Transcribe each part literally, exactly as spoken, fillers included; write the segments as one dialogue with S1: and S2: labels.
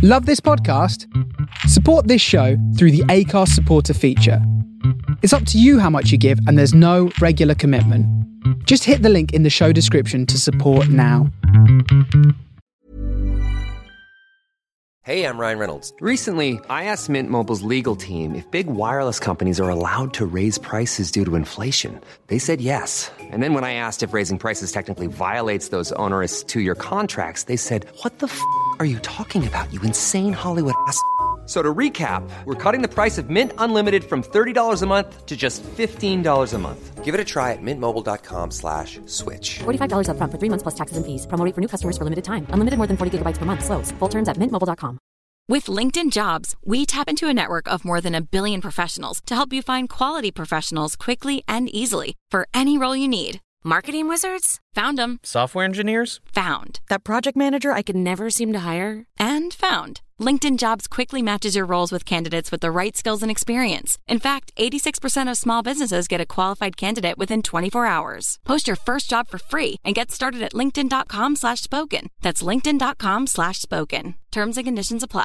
S1: Love this podcast? Support this show through the Acast supporter feature. It's up to you how much you give, and there's no regular commitment. Just hit the link in the show description to support now.
S2: Hey, I'm Ryan Reynolds. Recently, I asked Mint Mobile's legal team if big wireless companies are allowed to raise prices due to inflation. They said yes. And then when I asked if raising prices technically violates those onerous two-year contracts, they said, what the f*** are you talking about, you insane Hollywood ass f- So to recap, we're cutting the price of Mint Unlimited from thirty dollars a month to just fifteen dollars a month. Give it a try at mintmobile.com slash switch.
S3: forty-five dollars up front for three months plus taxes and fees. Promo rate for new customers for limited time. Unlimited more than forty gigabytes per month. Slows full terms at mint mobile dot com.
S4: With LinkedIn Jobs, we tap into a network of more than a billion professionals to help you find quality professionals quickly and easily for any role you need. Marketing wizards? Found them.
S5: Software engineers?
S4: Found. That project manager I could never seem to hire? And found. LinkedIn Jobs quickly matches your roles with candidates with the right skills and experience. In fact, eighty-six percent of small businesses get a qualified candidate within twenty-four hours. Post your first job for free and get started at linkedin.com slash spoken. That's linkedin.com slash spoken. Terms and conditions apply.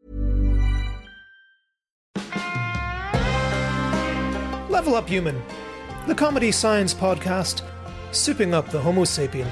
S6: Level Up Human, the comedy science podcast, souping up the Homo sapien.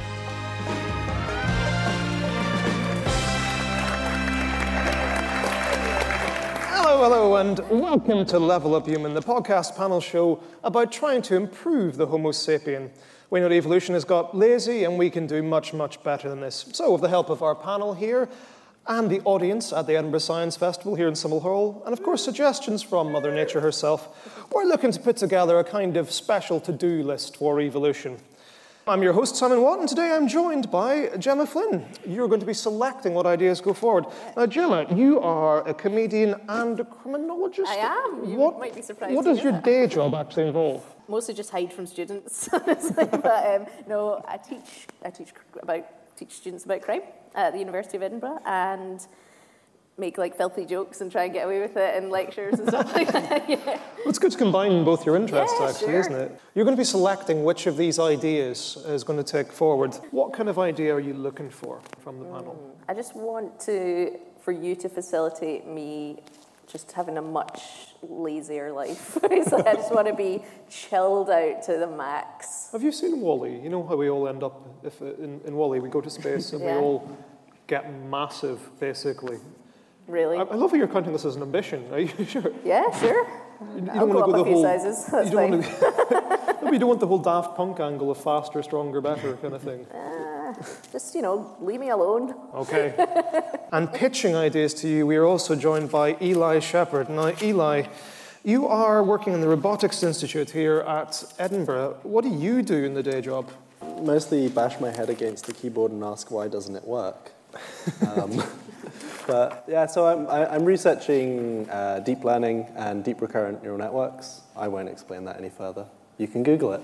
S6: Hello, hello, and welcome to Level Up Human, the podcast panel show about trying to improve the Homo sapien. We know evolution has got lazy, and we can do much, much better than this. So, with the help of our panel here, and the audience at the Edinburgh Science Festival here in Simple Hall, and of course suggestions from Mother Nature herself, we're looking to put together a kind of special to-do list for evolution. I'm your host, Simon Watt, and today I'm joined by Gemma Flynn. You're going to be selecting what ideas go forward. Now, Gemma, you are a comedian and a criminologist?
S7: I am. You
S6: what,
S7: might be surprised.
S6: What does your day job actually involve?
S7: Mostly just hide from students, honestly. But um, no, I teach. I teach about teach students about crime at the University of Edinburgh, and make like filthy jokes and try and get away with it in lectures and stuff like that. Yeah.
S6: Well, it's good to combine both your interests,
S7: yeah,
S6: actually,
S7: sure.
S6: isn't it? You're going to be selecting which of these ideas is going to take forward. What kind of idea are you looking for from the mm, panel?
S7: I just want to, for you to facilitate me just having a much lazier life. So I just want to be chilled out to the max.
S6: Have you seen WALL-E? You know how we all end up if in, in WALL-E we go to space and
S7: yeah.
S6: we all get massive, basically.
S7: Really?
S6: I, I love how you're counting this as an ambition. Are you sure?
S7: Yeah, sure.
S6: You, you
S7: I'll
S6: don't
S7: go
S6: want to go
S7: up
S6: the
S7: a few
S6: whole,
S7: sizes. That's
S6: you don't
S7: fine.
S6: Want to, no, you don't want the whole Daft Punk angle of faster, stronger, better kind of thing.
S7: Uh, just, you know, leave me alone.
S6: Okay. And pitching ideas to you, we are also joined by Eli Shepherd. Now, Eli, you are working in the Robotics Institute here at Edinburgh. What do you do in the day job?
S8: Mostly bash my head against the keyboard and ask why doesn't it work. Um, but yeah, so I'm, I, I'm researching uh, deep learning and deep recurrent neural networks. I won't explain that any further. You can Google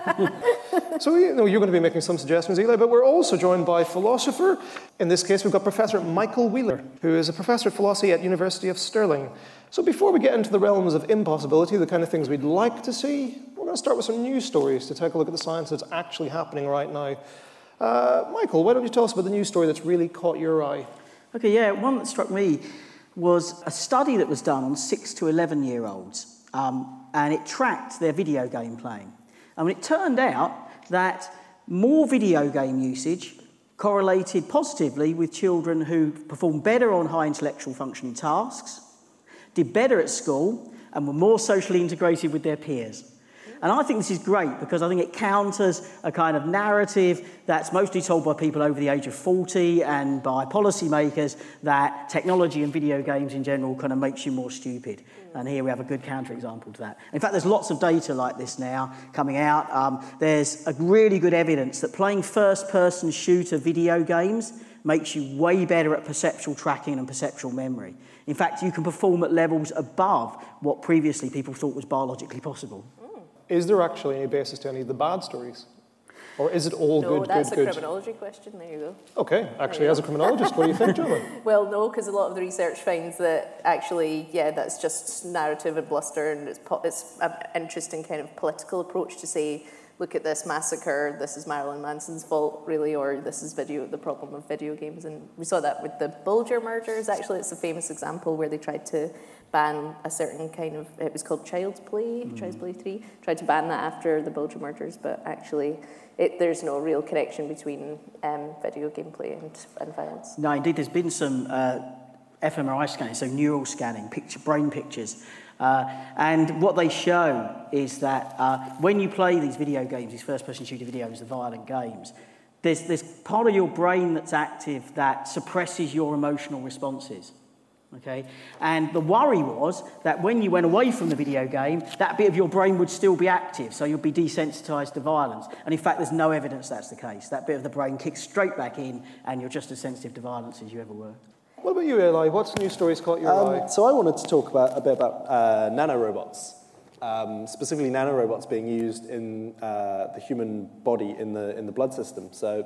S8: it.
S6: So you know, you're going to be making some suggestions, Eli, but we're also joined by a philosopher. In this case, we've got Professor Michael Wheeler, who is a professor of philosophy at University of Stirling. So before we get into the realms of impossibility, the kind of things we'd like to see, we're going to start with some news stories to take a look at the science that's actually happening right now. Uh, Michael, why don't you tell us about the news story that's really caught your eye?
S9: Okay, yeah, one that struck me was a study that was done on six to eleven-year-olds, um, and it tracked their video game playing. And it turned out that more video game usage correlated positively with children who performed better on high intellectual functioning tasks, did better at school, and were more socially integrated with their peers. And I think this is great because I think it counters a kind of narrative that's mostly told by people over the age of forty and by policymakers that technology and video games in general kind of makes you more stupid. And here we have a good counterexample to that. In fact, there's lots of data like this now coming out. Um, there's a really good evidence that playing first-person shooter video games makes you way better at perceptual tracking and perceptual memory. In fact, you can perform at levels above what previously people thought was biologically possible.
S6: Is there actually any basis to any of the bad stories? Or is it all
S7: no,
S6: good,
S7: good, good? No, that's a
S6: good?
S7: criminology question. There you go.
S6: Okay, actually, as a criminologist, what do you think, Gemma?
S7: Well, no, because a lot of the research finds that actually, yeah, that's just narrative and bluster, and it's, po- it's an interesting kind of political approach to say look at this massacre, this is Marilyn Manson's fault, really, or this is video the problem of video games. And we saw that with the Bulger murders. Actually, it's a famous example where they tried to ban a certain kind of, it was called Child's Play, mm. Child's Play three, tried to ban that after the Bulger murders, but actually it, there's no real connection between um, video gameplay and, and violence.
S9: No, indeed, there's been some uh, fMRI scanning, so neural scanning, picture, brain pictures. Uh, and what they show is that uh, when you play these video games, these first-person shooter videos, the violent games, there's, there's part of your brain that's active that suppresses your emotional responses, okay? And the worry was that when you went away from the video game, that bit of your brain would still be active, so you'll be desensitized to violence. And in fact, there's no evidence that's the case. That bit of the brain kicks straight back in, and you're just as sensitive to violence as you ever were.
S6: What about you, Eli? What's news stories caught your
S8: um,
S6: eye?
S8: So I wanted to talk about a bit about uh, nanorobots, um, specifically nanorobots being used in uh, the human body in the in the blood system. So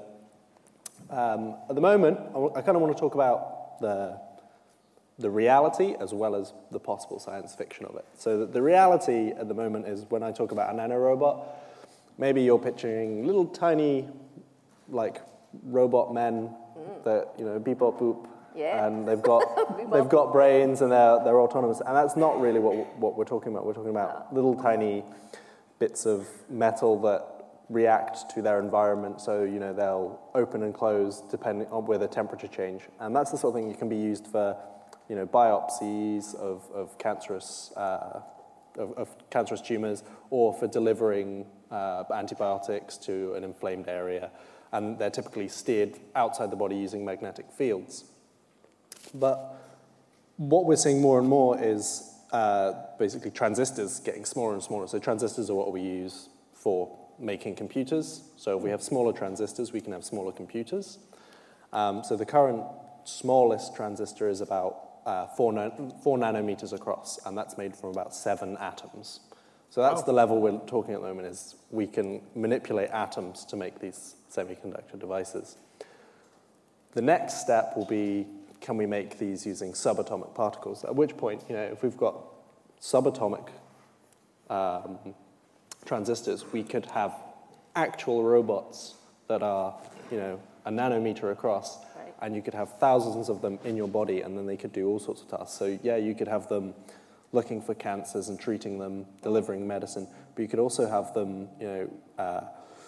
S8: um, at the moment, I, w- I kind of want to talk about the the reality as well as the possible science fiction of it. So the, the reality at the moment is when I talk about a nanorobot, maybe you're picturing little tiny, like robot men mm. that you know beep bop boop.
S7: Yeah.
S8: And they've got they've got brains and they're they're autonomous, and that's not really what what we're talking about. We're talking about little tiny bits of metal that react to their environment. So you know they'll open and close depending on with a temperature change, and that's the sort of thing that can be used for you know biopsies of of cancerous uh, of, of cancerous tumors, or for delivering uh, antibiotics to an inflamed area, and they're typically steered outside the body using magnetic fields. But what we're seeing more and more is uh, basically transistors getting smaller and smaller. So transistors are what we use for making computers. So if we have smaller transistors, we can have smaller computers. Um, so the current smallest transistor is about uh, four, nan- four nanometers across, and that's made from about seven atoms. So that's oh. the level we're talking at the moment, is we can manipulate atoms to make these semiconductor devices. The next step will be, can we make these using subatomic particles? At which point, you know, if we've got subatomic um, transistors, we could have actual robots that are, you know, a nanometer across, right. and you could have thousands of them in your body, and then they could do all sorts of tasks. So yeah, you could have them looking for cancers and treating them, delivering medicine, but you could also have them, you know, uh,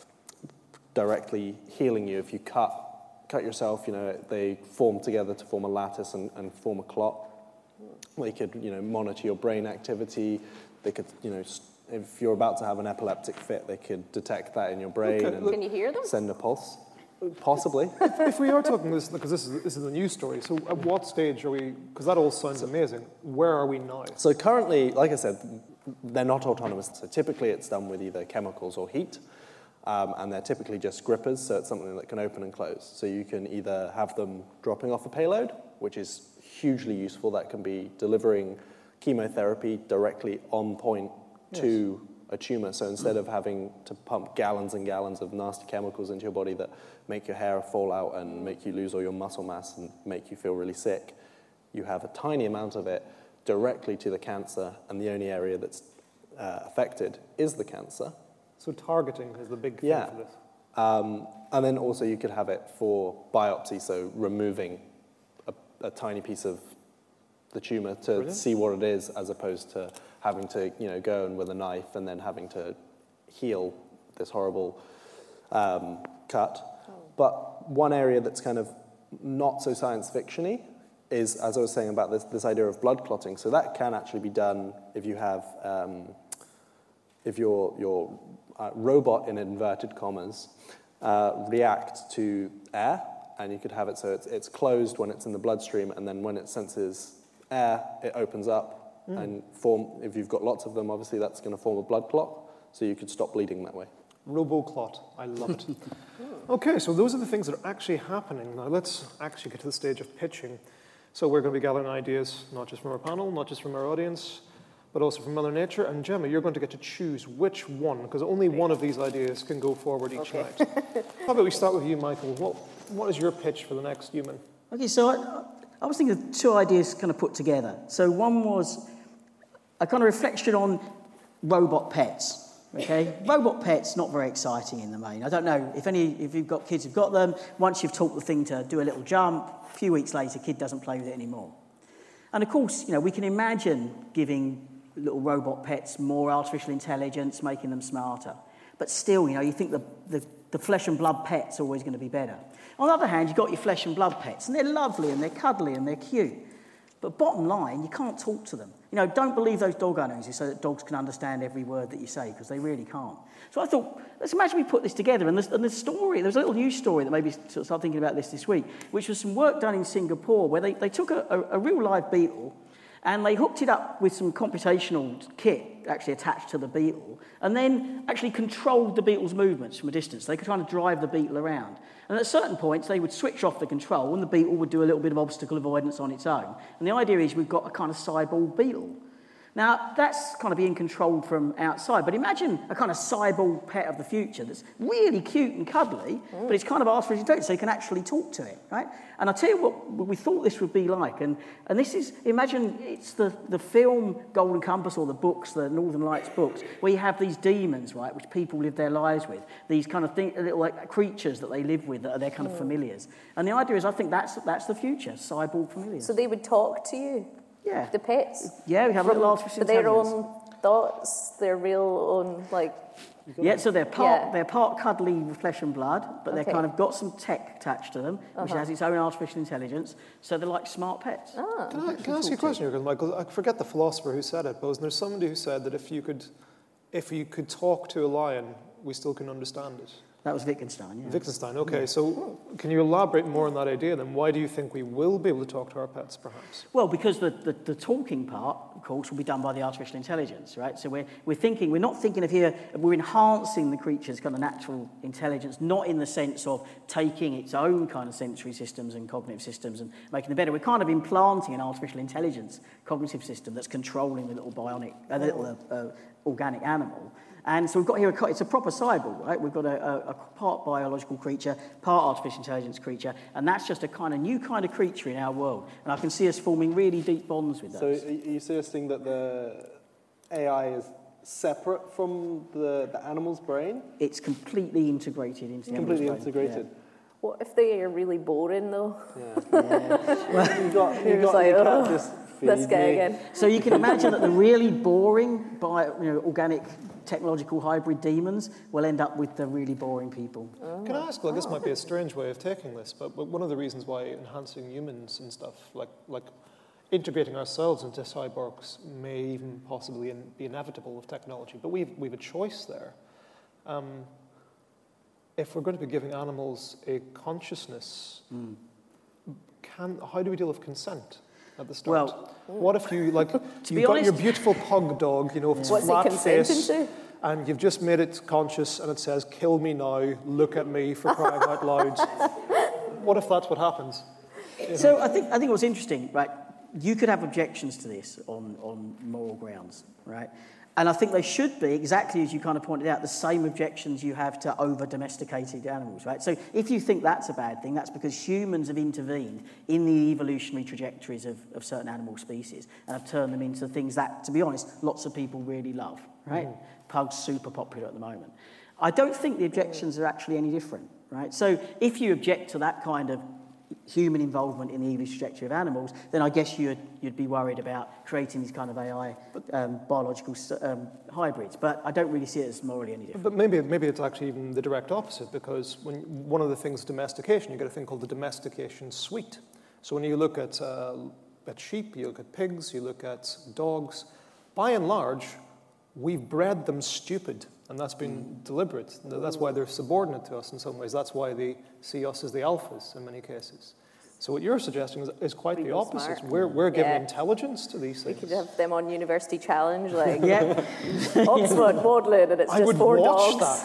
S8: directly healing you if you cut cut yourself, you know, they form together to form a lattice and, and form a clot. They could, you know, monitor your brain activity. They could, you know, if you're about to have an epileptic fit, they could detect that in your brain
S6: okay,
S8: and
S7: Can you hear them?
S8: send a pulse. Possibly.
S6: if, if we are talking this, because this is this is a news story, so at what stage are we, because that all sounds amazing, where are we now?
S8: So currently, like I said, they're not autonomous. So typically it's done with either chemicals or heat. Um, and they're typically just grippers, so it's something that can open and close. So you can either have them dropping off a payload, which is hugely useful. That can be delivering chemotherapy directly on point yes. to a tumor. So instead of having to pump gallons and gallons of nasty chemicals into your body that make your hair fall out and make you lose all your muscle mass and make you feel really sick, you have a tiny amount of it directly to the cancer, and the only area that's uh, affected is the cancer.
S6: So targeting is the big thing
S8: yeah.
S6: for this.
S8: Um, and then also you could have it for biopsy, so removing a, a tiny piece of the tumor to Brilliant. see what it is, as opposed to having to, you know, go in with a knife and then having to heal this horrible um, cut. Oh. But one area that's kind of not so science fiction-y is, as I was saying about this, this idea of blood clotting. So that can actually be done if you have, um, if your your uh, robot, in inverted commas, uh, reacts to air, and you could have it so it's, it's closed when it's in the bloodstream, and then when it senses air, it opens up mm. and form. If you've got lots of them, obviously that's going to form a blood clot, so you could stop bleeding that way.
S6: RoboClot, I love it. Okay, so those are the things that are actually happening. Now let's actually get to the stage of pitching. So we're going to be gathering ideas, not just from our panel, not just from our audience, but also from Mother Nature. And Gemma, you're going to get to choose which one, because only one of these ideas can go forward each okay. night. How about we start with you, Michael? What What is your pitch for the next human?
S9: Okay, so I, I was thinking of two ideas kind of put together. So one was a kind of reflection on robot pets. Okay, robot pets, not very exciting in the main. I don't know if any, if you've got kids who've got them, once you've taught the thing to do a little jump, a few weeks later, kid doesn't play with it anymore. And of course, you know, we can imagine giving little robot pets more artificial intelligence, making them smarter. But still, you know, you think the, the, the flesh and blood pet's always going to be better. On the other hand, you've got your flesh and blood pets, and they're lovely, and they're cuddly, and they're cute. But bottom line, you can't talk to them. You know, don't believe those dog owners who say that dogs can understand every word that you say, because they really can't. So I thought, let's imagine we put this together. And the, and the story, there was a little news story that made me sort of start thinking about this this week, which was some work done in Singapore where they, they took a, a, a real live beetle and they hooked it up with some computational kit actually attached to the beetle, and then actually controlled the beetle's movements from a distance. They could kind of drive the beetle around. And at certain points, they would switch off the control, and the beetle would do a little bit of obstacle avoidance on its own. And the idea is we've got a kind of cyborg beetle. Now, that's kind of being controlled from outside, but imagine a kind of cyborg pet of the future that's really cute and cuddly, mm. but it's kind of artificial intelligence, so you can actually talk to it, right? And I'll tell you what we thought this would be like, and, and this is, imagine it's the, the film Golden Compass or the books, the Northern Lights books, where you have these demons, right, which people live their lives with, these kind of thing, little like creatures that they live with that are their kind mm. of familiars. And the idea is, I think that's, that's the future, cyborg familiars.
S7: So they would talk to you?
S9: Yeah.
S7: The pets?
S9: Yeah, we have
S7: From,
S9: a little artificial
S7: their
S9: intelligence.
S7: own thoughts, their real own, like...
S9: Yeah, so they're part
S7: yeah.
S9: they're part cuddly with flesh and blood, but
S7: okay.
S9: they've kind of got some tech attached to them, which
S7: uh-huh.
S9: has its own artificial intelligence, so they're like smart pets.
S7: Ah.
S6: Can I, can I ask you a question, Jürgen, Michael? I forget the philosopher who said it, but wasn't there somebody who said that if you could, if you could talk to a lion, we still can understand it?
S9: That was Wittgenstein, yeah.
S6: Wittgenstein, okay. So can you elaborate more on that idea then? Why do you think we will be able to talk to our pets, perhaps?
S9: Well, because the, the, the talking part, of course, will be done by the artificial intelligence, right? So we're, we're thinking, we're not thinking of here, we're enhancing the creature's kind of natural intelligence, not in the sense of taking its own kind of sensory systems and cognitive systems and making them better. We're kind of implanting an artificial intelligence cognitive system that's controlling the little bionic, uh, the little uh, uh, organic animal. And so we've got here, a, it's a proper cyborg, right? We've got a, a, a part biological creature, part artificial intelligence creature, and that's just a kind of new kind of creature in our world. And I can see us forming really deep bonds with those.
S8: So are you suggesting that the A I is separate from the, the animal's brain?
S9: It's completely integrated into the
S8: completely
S9: animal's brain.
S8: integrated.
S9: Yeah.
S7: What if they are really boring, though?
S8: Yeah. yeah. Well, you got, you
S7: You're
S8: got,
S7: like,
S8: you can't
S7: oh,
S8: just feed
S7: this guy
S8: me.
S7: again.
S9: So you can imagine that the really boring, bio, you know, organic, technological hybrid demons will end up with the really boring people.
S7: Oh.
S6: Can I ask, like, this might be a strange way of taking this, but, but one of the reasons why enhancing humans and stuff, like like integrating ourselves into cyborgs, may even possibly in, be inevitable of technology, but we've, we've a choice there. Um, if we're going to be giving animals a consciousness, mm. can how do we deal with consent at the start?
S9: Well,
S6: what if you, like, you've got
S9: honest,
S6: your beautiful pug dog, you know, with its
S7: What's
S6: flat
S7: he consenting
S6: face,
S7: to?
S6: and you've just made it conscious and it says, kill me now, look at me, for crying out loud. What if that's what happens? You know?
S9: So I think I think what's interesting, right, you could have objections to this on, on moral grounds, right? And I think they should be, exactly as you kind of pointed out, the same objections you have to over-domesticated animals, right? So if you think that's a bad thing, that's because humans have intervened in the evolutionary trajectories of, of certain animal species and have turned them into things that, to be honest, lots of people really love, right? Mm. Pugs, super popular at the moment. I don't think the objections are actually any different, right? So if you object to that kind of human involvement in the evolutionary trajectory of animals, then I guess you'd, you'd be worried about creating these kind of A I um, biological um, hybrids. But I don't really see it as morally any different.
S6: But maybe maybe it's actually even the direct opposite, because when one of the things domestication, you get a thing called the domestication suite. So when you look at uh, at sheep, you look at pigs, you look at dogs, by and large, we've bred them stupid. And that's been mm. deliberate. That's why they're subordinate to us in some ways. That's why they see us as the alphas in many cases. So what you're suggesting is, is quite the opposite.
S7: Smart.
S6: We're, we're giving
S7: yeah.
S6: intelligence to these things.
S7: We could have them on University Challenge, like
S9: yeah.
S7: Oxford, Magdalen, and it's
S6: I
S7: just
S6: would
S7: four
S6: watch
S7: dogs.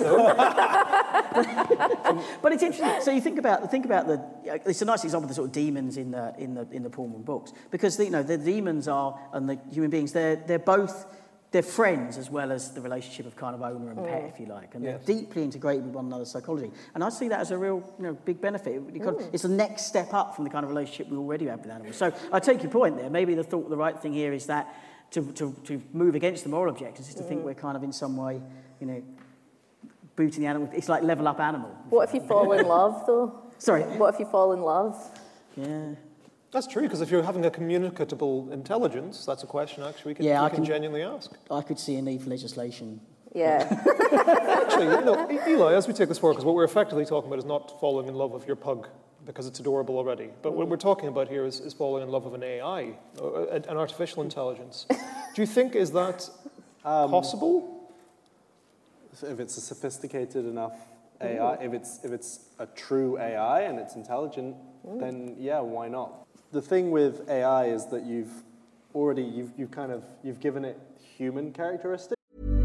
S6: That,
S9: But it's interesting. So you think about think about the. It's a nice example of the sort of demons in the in the in the Pullman books, because the, you know the demons are and the human beings. They're they're both. They're friends as well as the relationship of kind of owner and pet, if you like, and
S6: yes.
S9: they're deeply integrated with one another's psychology. And I see that as a real, you know, big benefit. Because mm. It's the next step up from the kind of relationship we already have with animals. So I take your point there. Maybe the thought, the right thing here is that to, to, to move against the moral objectives is to mm. think we're kind of in some way, you know, booting the animal. It's like level up animal.
S7: What if you fall in love, though?
S9: Sorry?
S7: What if you fall in love?
S9: Yeah.
S6: That's true, because if you're having a communicable intelligence, that's a question actually we can,
S9: yeah,
S6: we
S9: I
S6: can,
S9: can
S6: genuinely ask.
S9: I could see a need for legislation.
S7: Yeah.
S6: Actually, you know, Eli, as we take this forward, because what we're effectively talking about is not falling in love with your pug because it's adorable already. But what we're talking about here is, is falling in love with an A I, an artificial intelligence. Do you think, is that um, possible?
S8: If it's a sophisticated enough A I, if it's if it's a true A I and it's intelligent, mm. then yeah, why not? The thing with A I is that you've already you've you've kind of you've given it human characteristics.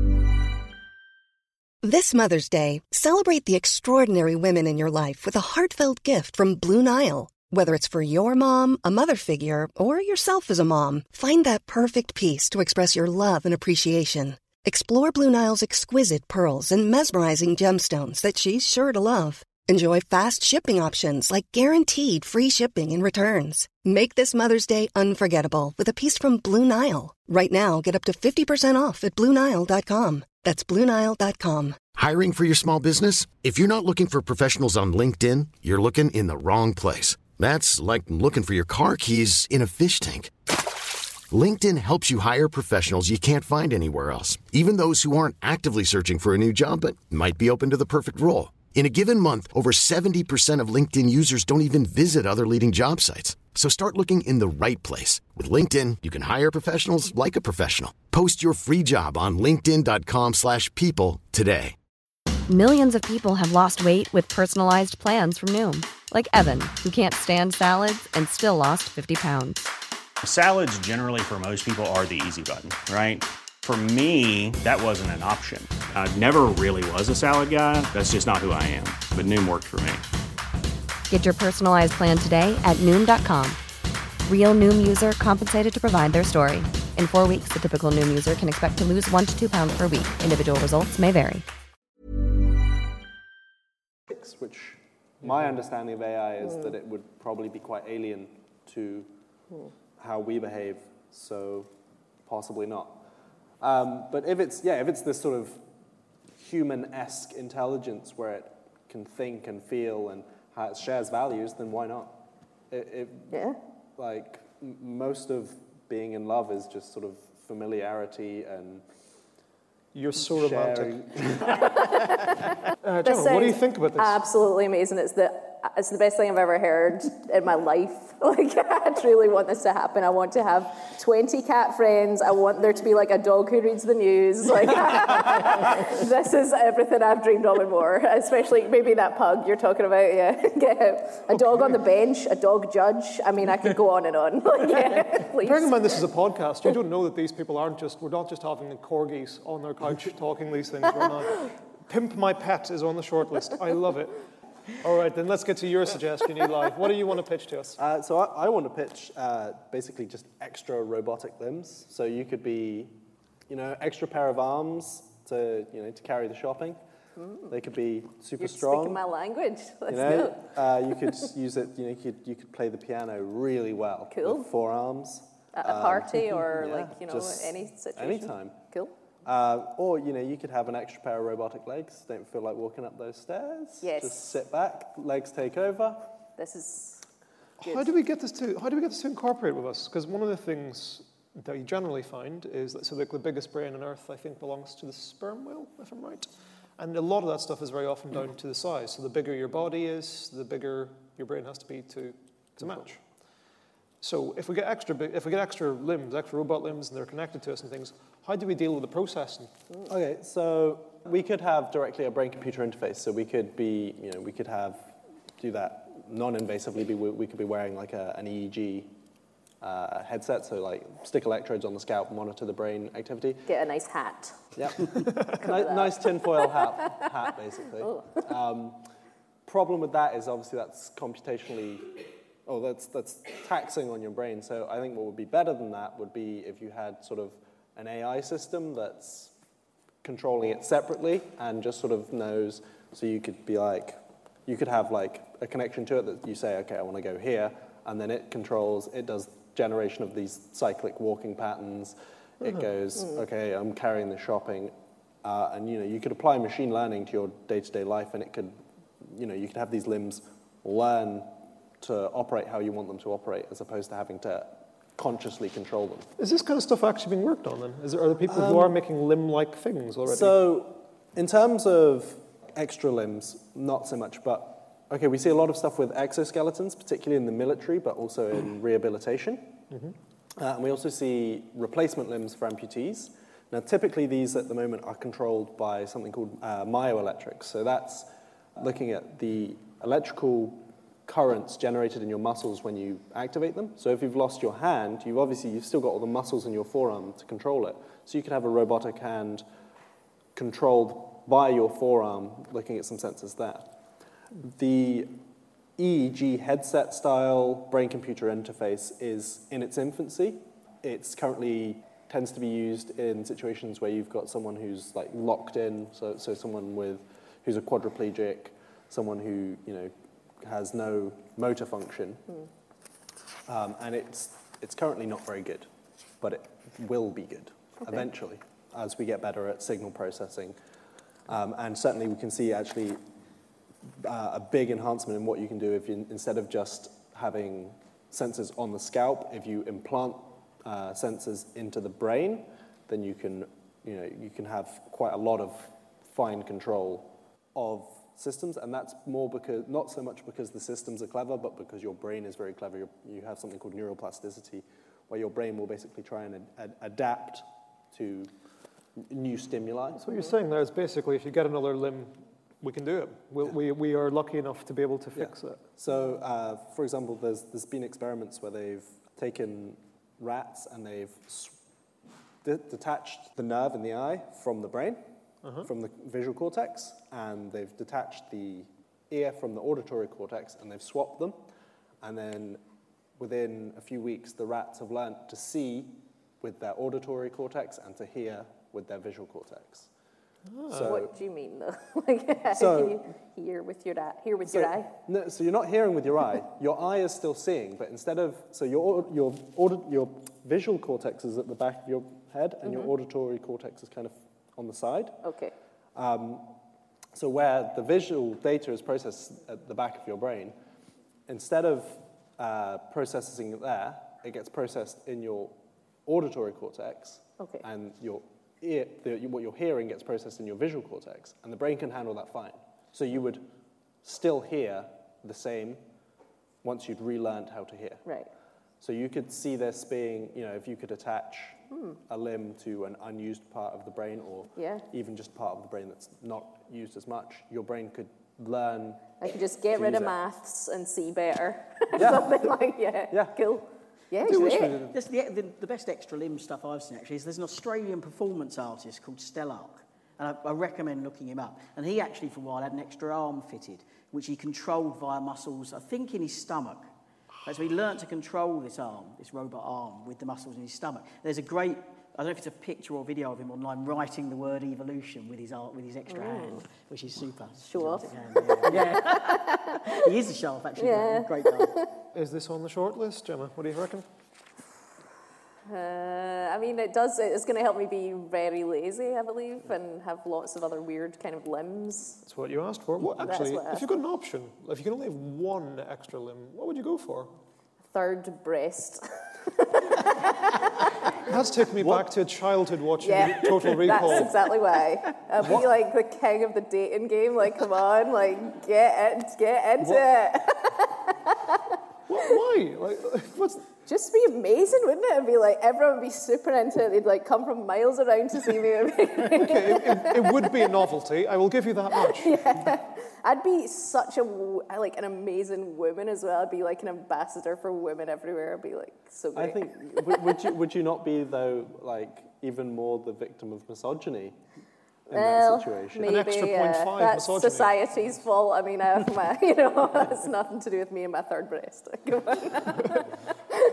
S5: This Mother's Day, celebrate the extraordinary women in your life with a heartfelt gift from Blue Nile. Whether it's for your mom, a mother figure, or yourself as a mom, find that perfect piece to express your love and appreciation. Explore Blue Nile's exquisite pearls and mesmerizing gemstones that she's sure to love. Enjoy fast shipping options like guaranteed free shipping and returns. Make this Mother's Day unforgettable with a piece from Blue Nile. Right now, get up to fifty percent off at Blue Nile dot com. That's Blue Nile dot com.
S10: Hiring for your small business? If you're not looking for professionals on LinkedIn, you're looking in the wrong place. That's like looking for your car keys in a fish tank. LinkedIn helps you hire professionals you can't find anywhere else, even those who aren't actively searching for a new job but might be open to the perfect role. In a given month, over seventy percent of LinkedIn users don't even visit other leading job sites. So start looking in the right place. With LinkedIn, you can hire professionals like a professional. Post your free job on linkedin dot com slash people today.
S4: Millions of people have lost weight with personalized plans from Noom. Like Evan, who can't stand salads and still lost fifty pounds.
S11: Salads generally for most people are the easy button, right? For me, that wasn't an option. I never really was a salad guy. That's just not who I am. But Noom worked for me.
S4: Get your personalized plan today at Noom dot com. Real Noom user compensated to provide their story. In four weeks, the typical Noom user can expect to lose one to two pounds per week. Individual results may vary.
S8: Which my understanding of A I is mm. that it would probably be quite alien to mm. how we behave, so possibly not. Um, but if it's yeah, if it's this sort of human-esque intelligence where it can think and feel and how it shares values, then why not? It, it,
S7: yeah.
S8: Like m- most of being in love is just sort of familiarity and.
S6: You're so romantic. uh, Gemma, what do you think about this?
S7: Absolutely amazing. It's the it's the best thing I've ever heard in my life. Like, I truly want this to happen. I want to have twenty cat friends. I want there to be like a dog who reads the news. Like, this is everything I've dreamed of and more. Especially maybe that pug you're talking about. Yeah, get a dog okay. on the bench, a dog judge. I mean, I could go on and on. Like, yeah, please.
S6: Bearing in mind this is a podcast, you don't know that these people aren't just. We're not just having corgis on their couch talking these things. We're not. Pimp My Pet is on the short list. I love it. All right, then let's get to your suggestion, Eli. What do you want to pitch to us?
S8: Uh, so I, I want to pitch uh, basically just extra robotic limbs. So you could be, you know, extra pair of arms to, you know, to carry the shopping. Mm. They could be super
S7: You're
S8: strong.
S7: Speaking my language. Let's
S8: you know,
S7: go.
S8: uh, you could use it. You know, you could you could play the piano really well.
S7: Cool.
S8: With four arms.
S7: At a party
S8: um,
S7: or
S8: yeah,
S7: like you know any situation.
S8: Anytime.
S7: Cool.
S8: Uh, or, you know, you could have an extra pair of robotic legs. Don't feel like walking up those stairs.
S7: Yes.
S8: Just sit back, legs take over.
S7: This is good.
S6: How do we get this to, how do we get this to incorporate with us? Because one of the things that you generally find is that, so like the biggest brain on Earth, I think, belongs to the sperm whale, if I'm right. And a lot of that stuff is very often down to the size. So the bigger your body is, the bigger your brain has to be to, to match. So if we get extra big, if we get extra limbs, extra robot limbs, and they're connected to us and things, how do we deal with the processing?
S8: Okay, so we could have directly a brain-computer interface. So we could be, you know, we could have do that non-invasively. Be, we could be wearing like a, an E E G uh, headset, so like stick electrodes on the scalp, monitor the brain activity.
S7: Get a nice hat.
S8: Yeah, nice, nice tinfoil hat, hat basically. Um, problem with that is obviously that's computationally. Oh, that's that's taxing on your brain. So I think what would be better than that would be if you had sort of an A I system that's controlling it separately and just sort of knows. So you could be like, you could have like a connection to it that you say, okay, I want to go here, and then it controls. It does generation of these cyclic walking patterns. It goes, okay, I'm carrying the shopping, uh, and you know, you could apply machine learning to your day-to-day life, and it could, you know, you could have these limbs learn to operate how you want them to operate, as opposed to having to consciously control them.
S6: Is this kind of stuff actually being worked on then? Is there, are there people
S8: Um,
S6: who are making limb-like things already?
S8: So, in terms of extra limbs, not so much, but okay, we see a lot of stuff with exoskeletons, particularly in the military, but also in rehabilitation.
S6: Mm-hmm.
S8: Uh, and we also see replacement limbs for amputees. Now, typically these at the moment are controlled by something called uh, myoelectrics. So that's looking at the electrical currents generated in your muscles when you activate them. So if you've lost your hand, you've obviously you've still got all the muscles in your forearm to control it. So you can have a robotic hand controlled by your forearm, looking at some sensors there. The E E G headset style brain-computer interface is in its infancy. It's currently tends to be used in situations where you've got someone who's like locked in, so so someone with who's a quadriplegic, someone who you know has no motor function, mm. um, and it's it's currently not very good, but it will be good okay. eventually as we get better at signal processing, um, and certainly we can see actually. Uh, a big enhancement in what you can do if you, instead of just having sensors on the scalp, if you implant uh, sensors into the brain, then you can, you know, you can have quite a lot of fine control of systems, and that's more because, not so much because the systems are clever, but because your brain is very clever. You're, you have something called neuroplasticity, where your brain will basically try and ad- adapt to new stimuli.
S6: So what you're saying there is basically if you get another limb, we can do it. We'll, yeah. We we are lucky enough to be able to fix yeah. it.
S8: So, uh, for example, there's there's been experiments where they've taken rats and they've sw- de- detached the nerve in the eye from the brain, uh-huh. from the visual cortex, and they've detached the ear from the auditory cortex, and they've swapped them, and then within a few weeks, the rats have learned to see with their auditory cortex and to hear with their visual cortex.
S7: Oh. So, what do you mean, though? Like,
S8: so,
S7: can you hear with your eye? Hear with
S8: so,
S7: your eye?
S8: No, so you're not hearing with your eye. Your eye is still seeing, but instead of so your your your visual cortex is at the back of your head, and mm-hmm. your auditory cortex is kind of on the side.
S7: Okay.
S8: Um, so where the visual data is processed at the back of your brain, instead of uh, processing it there, it gets processed in your auditory cortex,
S7: okay.
S8: and your ear, the, what you're hearing gets processed in your visual cortex, and the brain can handle that fine. So you would still hear the same once you'd relearned how to hear.
S7: Right.
S8: So you could see this being, you know, if you could attach hmm. a limb to an unused part of the brain, or
S7: yeah.
S8: even just part of the brain that's not used as much, your brain could learn.
S7: I could just get rid of it. maths and see better.
S8: Yeah.
S7: Something like, yeah,
S8: yeah.
S7: cool. Yeah,
S9: great. This, the, the, the best extra limb stuff I've seen, actually, is there's an Australian performance artist called Stellark, and I, I recommend looking him up. And he actually, for a while, had an extra arm fitted, which he controlled via muscles, I think, in his stomach. So he learnt to control this arm, this robot arm, with the muscles in his stomach. There's a great, I don't know if it's a picture or video of him online writing the word evolution with his art, with his extra Ooh. hand, which is super.
S7: Show off.
S9: Yeah. yeah. He is a show off, actually.
S7: Yeah.
S9: Great guy.
S6: Is this on the short list, Gemma? What do you reckon?
S7: Uh, I mean, it does. It's going to help me be very lazy, I believe, and have lots of other weird kind of limbs.
S6: That's what you asked for. Well, actually,
S7: what
S6: if you've got an option, if you can only have one extra limb, what would you go for?
S7: Third breast.
S6: That's taken me
S7: what?
S6: back to childhood watching
S7: yeah.
S6: Total Recall.
S7: That's exactly why. I'd be like the king of the dating game. Like, come on, like, get it, get into
S6: what?
S7: it.
S6: What, why? Like, what's...
S7: Just be amazing, wouldn't it? It'd be like, everyone would be super into it. They'd like come from miles around to see me.
S6: Okay, it, it, it would be a novelty. I will give you that much.
S7: Yeah. I'd be such a, like, an amazing woman as well. I'd be like an ambassador for women everywhere. I'd be like, so great.
S8: I think, would, would you would you not be, though, like, even more the victim of misogyny in
S7: well,
S8: that situation?
S7: Maybe,
S6: An extra point
S7: uh,
S6: five
S7: that's
S6: misogyny.
S7: society's fault. I mean, I have my, you know, it's nothing to do with me and my third breast.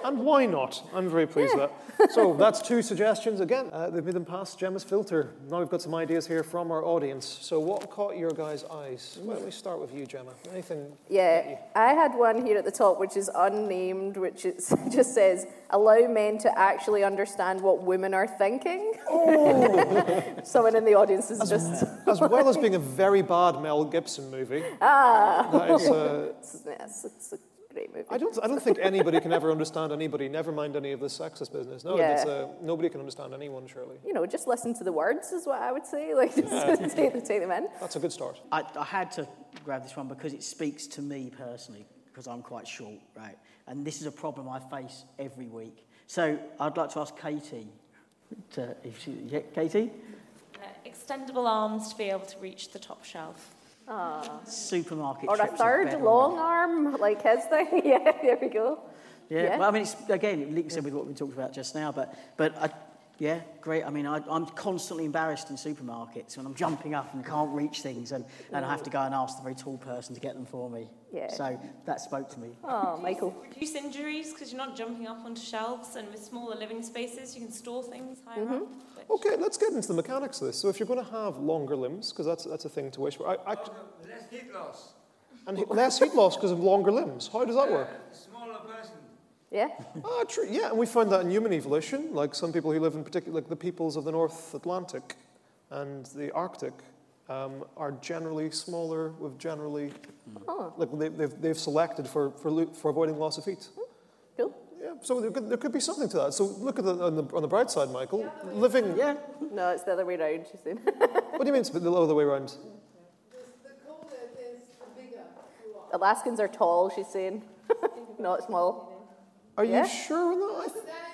S6: And why not? I'm very pleased with that. So that's two suggestions again. Uh, they've made them past Gemma's filter. Now we've got some ideas here from our audience. So what caught your guys' eyes? Why don't we start with you, Gemma? Anything?
S7: Yeah, I had one here at the top which is unnamed, which is, just says, allow men to actually understand what women are thinking. Oh! Someone in the audience is
S6: as,
S7: just...
S6: as well as being a very bad Mel Gibson movie.
S7: Ah!
S6: That is, uh,
S7: it's, yes, it's a great movie.
S6: I don't, I don't think anybody can ever understand anybody, never mind any of this sexist business. No,
S7: Yeah.
S6: it's, uh, nobody can understand anyone, surely.
S7: You know, just listen to the words is what I would say. Like, just
S6: Yeah.
S7: take, take them in.
S6: That's a good start.
S9: I, I had to grab this one because it speaks to me personally, because I'm quite short, right? And this is a problem I face every week. So I'd like to ask Katie. To, if she, yeah, Katie?
S12: Uh, extendable arms to be able to reach the top shelf.
S7: Ah.
S9: Supermarket
S7: Or a
S9: trips are
S7: third
S9: better
S7: long arm, like his thing. Yeah, there we go.
S9: Yeah,
S7: Yeah.
S9: well, I mean, it's, again, it links in with what we talked about just now, but, but I, yeah, great. I mean, I, I'm constantly embarrassed in supermarkets when I'm jumping up and can't reach things, and, and I have to go and ask the very tall person to get them for me.
S7: Yeah.
S9: So that spoke to me.
S7: Oh, Michael.
S12: Reduce injuries because you're not jumping up onto shelves, and with smaller living spaces, you can store things higher
S7: Mm-hmm.
S12: up. Which...
S6: Okay, let's get into the mechanics of this. So if you're going to have longer limbs, because that's, that's a thing to wish for. I, I,
S13: Less heat loss.
S6: and he- less heat loss because of longer limbs. How does that work?
S13: Smaller person.
S7: Yeah.
S6: Ah, true. Yeah, and we find that in human evolution. Like some people who live in particular, like the peoples of the North Atlantic and the Arctic, um, are generally smaller with generally,
S7: Oh.
S6: like they, they've they've selected for for lo- for avoiding loss of heat.
S7: Cool.
S6: Yeah, so there could, there could be something to that. So look at the on the on the bright side, Michael. Living.
S9: Yeah.
S7: No, it's the other way around, she said.
S6: What do you mean it's the other way around?
S7: Alaskans are tall, she's saying. Not small.
S6: Are
S7: Yeah.
S6: you sure on that?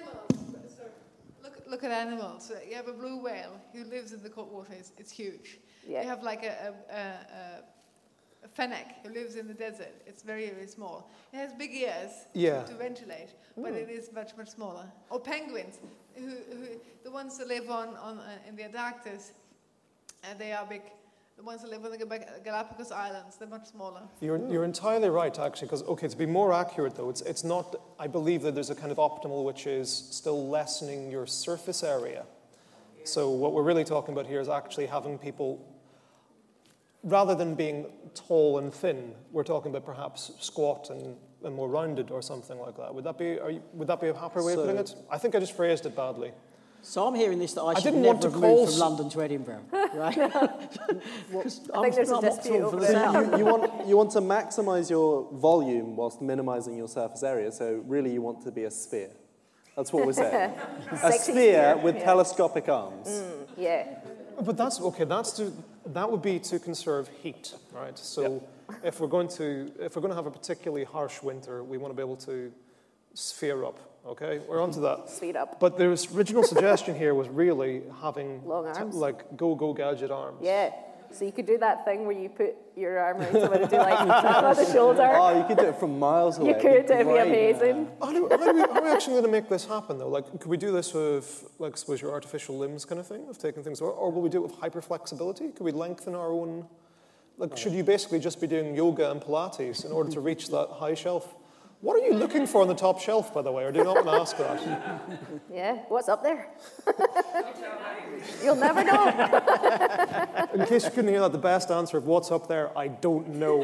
S14: Look, look at animals. Uh, You have a blue whale who lives in the cold water. It's, it's huge.
S7: Yeah.
S14: You have like a, a, a, a, a fennec who lives in the desert. It's very, very small. It has big ears
S6: Yeah.
S14: to, to ventilate, but
S7: Mm.
S14: it is much, much smaller. Or penguins, who, who, the ones that live on, on uh, in the Antarctic, and they are big. The ones that live on the Gal- Galapagos Islands, they're much smaller.
S6: You're, you're entirely right, actually, because, okay, to be more accurate, though, it's, it's not, I believe that there's a kind of optimal which is still lessening your surface area. So what we're really talking about here is actually having people, rather than being tall and thin, we're talking about perhaps squat and, and more rounded or something like that. Would that be, are you, would that be a happier way
S9: So-
S6: of putting it? I think I just phrased it badly.
S9: So I'm hearing this that I,
S6: I
S9: should
S6: didn't
S9: never
S6: want to
S9: have
S6: call
S9: moved
S6: s-
S9: from London to Edinburgh, right?
S7: I think there's a dispute over
S8: So
S7: that.
S8: you, you, want, you want to maximize your volume whilst minimizing your surface area, so really you want to be a sphere. That's what we're saying. a
S7: Sexy
S8: sphere
S7: sphere,
S8: with
S7: yeah.
S8: telescopic arms.
S7: Mm, yeah.
S6: But that's okay. That's to that would be to conserve heat, right? So if we're going to if we're going to have a particularly harsh winter, we want to be able to sphere up. Okay, we're onto that.
S7: Sphere up.
S6: But the original suggestion here was really having
S7: Long
S6: t-
S7: arms.
S6: like go go gadget arms.
S7: Yeah. So you could do that thing where you put your arm around someone and do like tap on the shoulder.
S8: Oh, you could do it from miles away.
S7: You could, it'd be
S8: great.
S7: amazing.
S6: How, do, how, do we, how are we actually going to make this happen, though? Like, could we do this with, like, I suppose your artificial limbs kind of thing, of taking things, or, or will we do it with hyperflexibility? Could we lengthen our own? Like, should you basically just be doing yoga and Pilates in order to reach that high shelf? What are you looking for on the top shelf, by the way, or do you not want to ask that?
S7: Yeah. What's up there? You'll never know.
S6: In case you couldn't hear that, the best answer of what's up there, I don't know.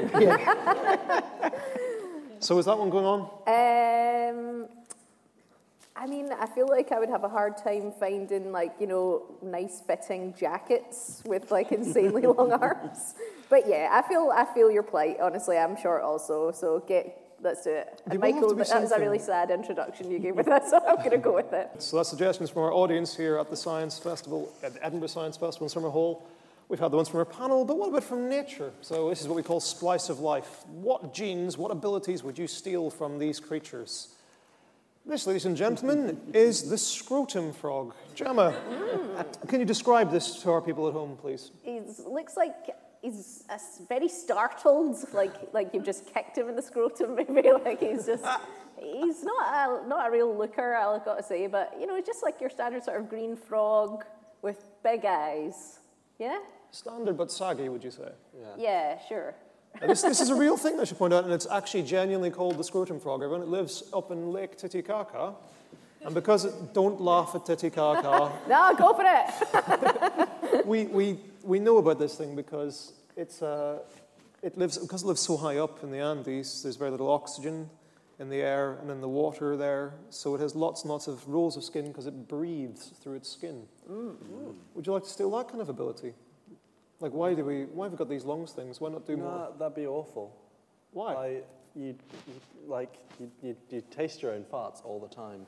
S6: So is that one going on?
S7: Um, I mean, I feel like I would have a hard time finding, like, you know, nice fitting jackets with like insanely long arms. But yeah, I feel I feel your plight. Honestly, I'm short also, so get let's do it. And
S6: You will have
S7: Michael,
S6: to be
S7: that was a
S6: something.
S7: really sad introduction you gave with that, so I'm going to go with it.
S6: So that's suggestions from our audience here at the Science Festival, at the Edinburgh Science Festival in Summer Hall. We've had the ones from our panel, but what about from nature? So this is what we call splice of life. What genes, what abilities would you steal from these creatures? This, ladies and gentlemen, is the scrotum frog. Gemma,
S7: Mm.
S6: can you describe this to our people at home, please?
S7: He looks like he's uh, very startled, like like you've just kicked him in the scrotum, maybe. Like he's just, he's not a, not a real looker, I've got to say, but, you know, he's just like your standard sort of green frog with big eyes. Yeah?
S6: Standard but saggy, would you say?
S7: Yeah, sure.
S6: And this, this is a real thing, I should point out, and it's actually genuinely called the scrotum frog. Everyone, it lives up in Lake Titicaca. And because, it, don't laugh at Titicaca.
S7: No, go for it.
S6: we, we, we know about this thing because it's, uh, it lives, because it lives so high up in the Andes, there's very little oxygen in the air and in the water there. So it has lots and lots of rows of skin because it breathes through its skin. Mm. Mm. Would you like to steal that kind of ability? Like, why do we? Why have we got these lungs things? Why not do
S8: no,
S6: more?
S8: That'd be awful.
S6: Why?
S8: I, you, you, like, you, you, you taste your own farts all the time.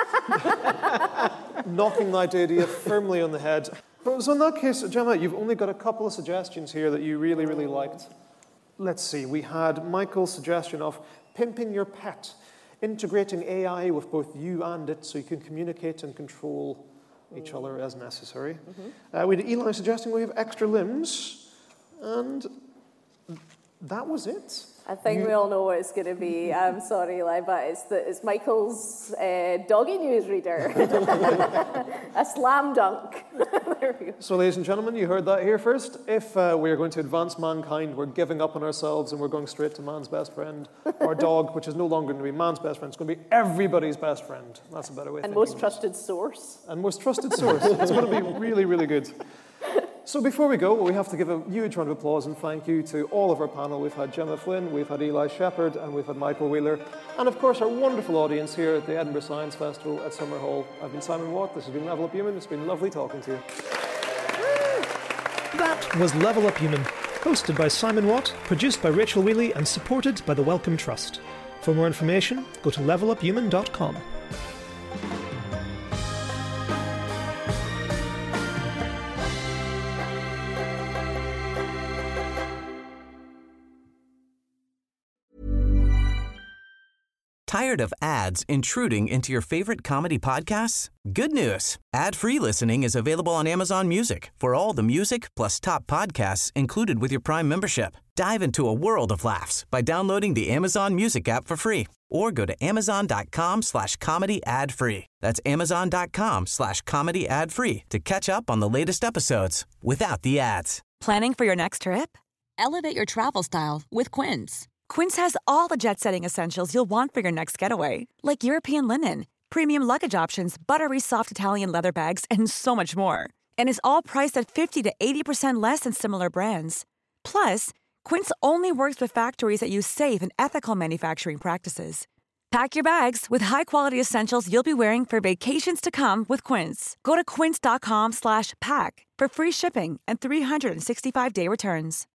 S6: Knocking that idea firmly on the head. But so in that case, Gemma, you've only got a couple of suggestions here that you really, really liked. Let's see. We had Michael's suggestion of pimping your pet, integrating A I with both you and it so you can communicate and control each other as necessary. Mm-hmm. Uh, we had Eli suggesting we have extra limbs, and that was it.
S7: I think you... we all know what it's going to be. I'm sorry, Eli, but it's, the, it's Michael's uh, doggy newsreader. A slam dunk. There we go.
S6: So, ladies and gentlemen, you heard that here first. If uh, we are going to advance mankind, we're giving up on ourselves and we're going straight to man's best friend, our dog, which is no longer going to be man's best friend. It's going to be everybody's best friend. That's a better way of
S7: And
S6: thinking
S7: most
S6: of
S7: trusted
S6: it.
S7: source.
S6: And most trusted source. It's going to be really, really good. So before we go, we have to give a huge round of applause and thank you to all of our panel. We've had Gemma Flynn, we've had Eli Shepherd, and we've had Michael Wheeler. And of course, our wonderful audience here at the Edinburgh Science Festival at Summerhall. I've been Simon Watt, this has been Level Up Human. It's been lovely talking to you.
S15: That was Level Up Human, hosted by Simon Watt, produced by Rachel Wheely, and supported by the Wellcome Trust. For more information, go to level up human dot com.
S16: Tired of ads intruding into your favorite comedy podcasts? Good news. Ad-free listening is available on Amazon Music for all the music plus top podcasts included with your Prime membership. Dive into a world of laughs by downloading the Amazon Music app for free or go to amazon.com slash comedy ad free. That's amazon.com slash comedy ad free to catch up on the latest episodes without the ads.
S4: Planning for your next trip? Elevate your travel style with Quince. Quince has all the jet-setting essentials you'll want for your next getaway, like European linen, premium luggage options, buttery soft Italian leather bags, and so much more. And is all priced at fifty to eighty percent less than similar brands. Plus, Quince only works with factories that use safe and ethical manufacturing practices. Pack your bags with high-quality essentials you'll be wearing for vacations to come with Quince. Go to quince.com slash pack for free shipping and three sixty-five day returns.